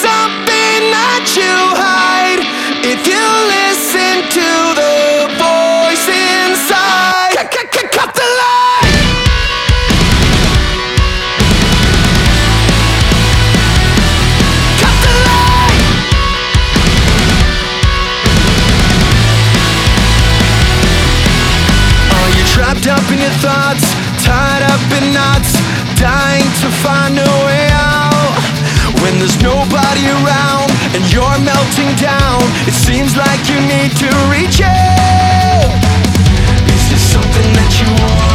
something that you hide if you listen to the voice inside. Cut the line. Cut the line. Are you trapped up in your thoughts, tied up in knots, dying to find a way out? When there's nobody around and you're melting down, it seems like you need to reach out. Is this something that you want?